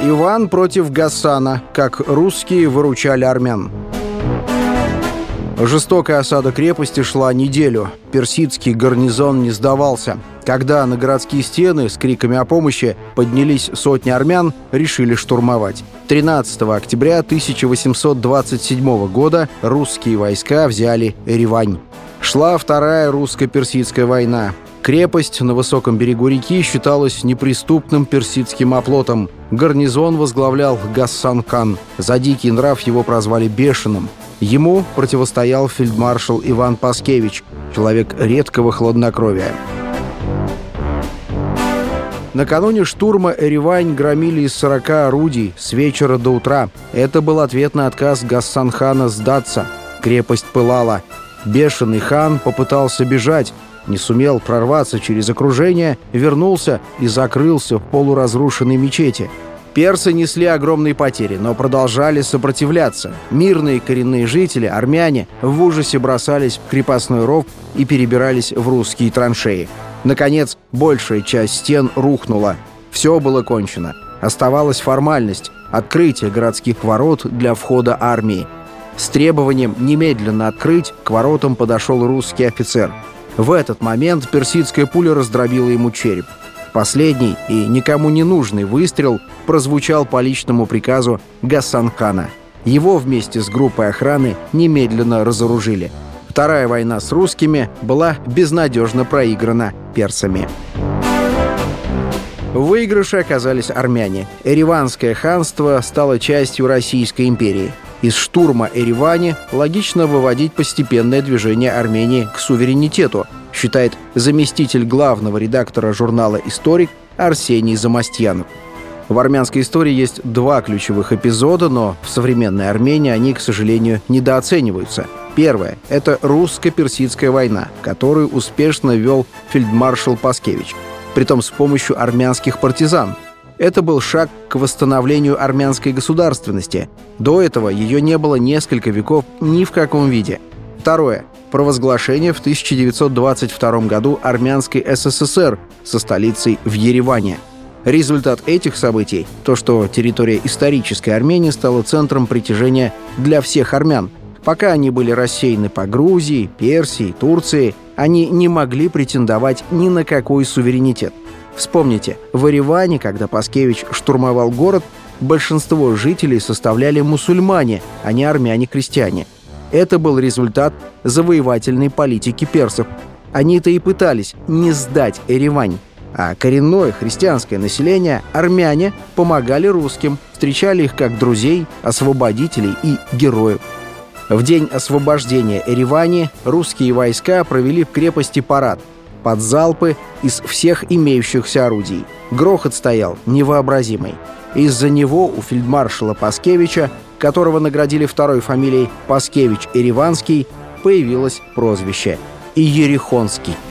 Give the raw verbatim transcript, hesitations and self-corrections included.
Иван против Гасана. Как русские выручали армян. Жестокая осада крепости шла неделю. Персидский гарнизон не сдавался. Когда на городские стены с криками о помощи поднялись сотни армян, решили штурмовать. тринадцатого октября тысяча восемьсот двадцать седьмого года русские войска взяли Еревань. Шла Вторая русско-персидская война. Крепость на высоком берегу реки считалась неприступным персидским оплотом. Гарнизон возглавлял Гасан-хан. За дикий нрав его прозвали Бешеным. Ему противостоял фельдмаршал Иван Паскевич, человек редкого хладнокровия. Накануне штурма Еревань громили из сорока орудий с вечера до утра. Это был ответ на отказ Гасан-хана сдаться. Крепость пылала. Бешеный хан попытался бежать, не сумел прорваться через окружение, вернулся и закрылся в полуразрушенной мечети. Персы несли огромные потери, но продолжали сопротивляться. Мирные коренные жители, армяне, в ужасе бросались в крепостной ров и перебирались в русские траншеи. Наконец, большая часть стен рухнула. Все было кончено. Оставалась формальность — открытие городских ворот для входа армии. С требованием немедленно открыть к воротам подошел русский офицер. В этот момент персидская пуля раздробила ему череп. Последний и никому не нужный выстрел прозвучал по личному приказу Гасан-хана. Его вместе с группой охраны немедленно разоружили. Вторая война с русскими была безнадежно проиграна персами. В выигрыше оказались армяне. Ереванское ханство стало частью Российской империи. Из штурма Еревани логично выводить постепенное движение Армении к суверенитету, считает заместитель главного редактора журнала «Историк» Арсений Замостьянов. В армянской истории есть два ключевых эпизода, но в современной Армении они, к сожалению, недооцениваются. Первое – это русско-персидская война, которую успешно вел фельдмаршал Паскевич, притом с помощью армянских партизан. Это был шаг к восстановлению армянской государственности. До этого ее не было несколько веков ни в каком виде. Второе – провозглашение в тысяча девятьсот двадцать втором году армянской СССР со столицей в Ереване. Результат этих событий – то, что территория исторической Армении стала центром притяжения для всех армян. Пока они были рассеяны по Грузии, Персии, Турции, они не могли претендовать ни на какой суверенитет. Вспомните, в Ереване, когда Паскевич штурмовал город, большинство жителей составляли мусульмане, а не армяне-крестьяне. Это был результат завоевательной политики персов. Они-то и пытались не сдать Еревань. А коренное христианское население, армяне, помогали русским, встречали их как друзей, освободителей и героев. В день освобождения Еревани русские войска провели в крепости парад под залпы из всех имеющихся орудий. Грохот стоял невообразимый. Из-за него у фельдмаршала Паскевича, которого наградили второй фамилией Паскевич-Ереванский, появилось прозвище Иерихонский.